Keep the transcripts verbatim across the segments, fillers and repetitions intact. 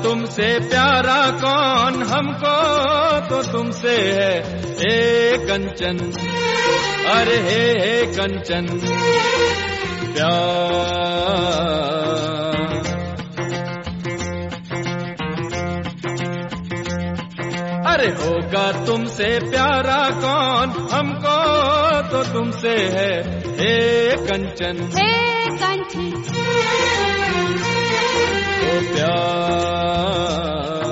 तुमसे प्यारा कौन, हमको तो तुमसे है हे कंचन, अरे हे हे कंचन प्यार। अरे होगा तुमसे प्यारा कौन, हमको तो तुमसे है हे कंचन, हे कंचन ओ प्यार।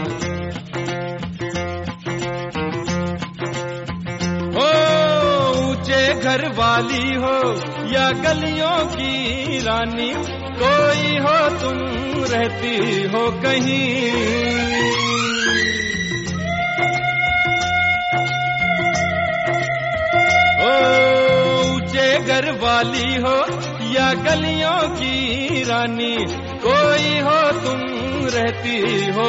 हो ऊंचे घर वाली हो या गलियों की रानी, कोई हो तुम रहती हो कहीं, ऊंचे घर वाली हो या गलियों की रानी, कोई हो तुम रहती हो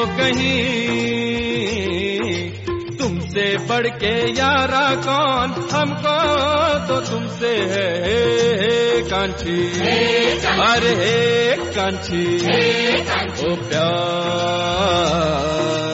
कहीं। तुमसे बढ़ के यारा कौन, हमको तो तुमसे है हे कांची, अरे हे कांची ओ प्यार।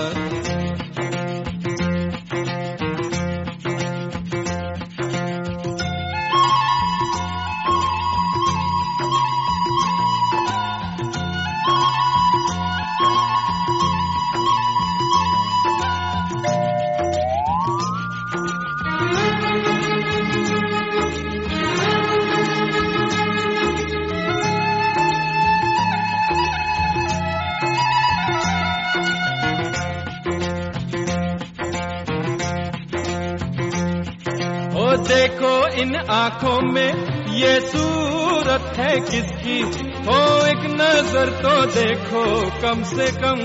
देखो इन आँखों में ये सूरत है किसकी, हो एक नजर तो देखो कम से कम।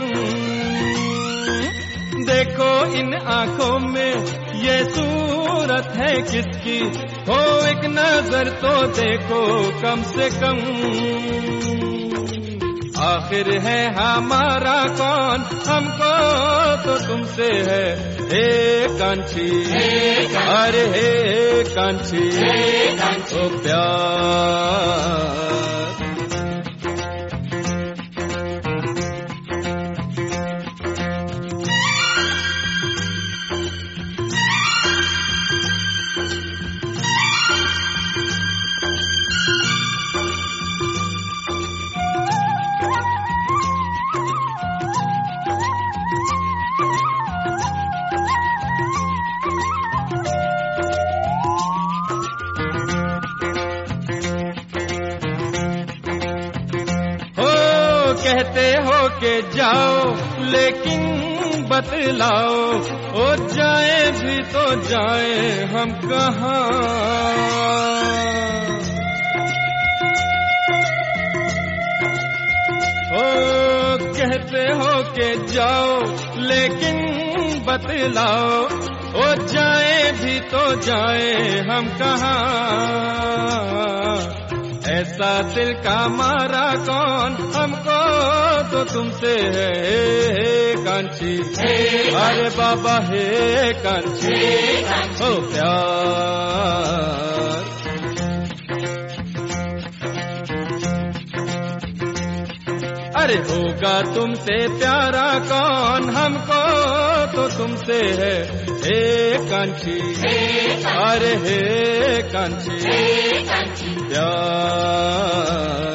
देखो इन आँखों में ये सूरत है किसकी, हो एक नजर तो देखो कम से कम। आखिर है हमारा कौन, हमको तो तुमसे है हे कांची, अरे हे कांची ओ प्यार। कहते हो के जाओ लेकिन बतलाओ, ओ जाए भी तो जाए हम कहाँ। ओ कहते हो के जाओ लेकिन बतलाओ, ओ जाए भी तो जाए हम कहाँ। ऐसा दिल का मारा कौन, हमको तो तुमसे है हे कांची, अरे बाबा हे कांची ओ प्यार। अरे होगा तुमसे प्यारा कौन, हमको तो तुमसे है हे कांची, अरे हे कांची प्यार।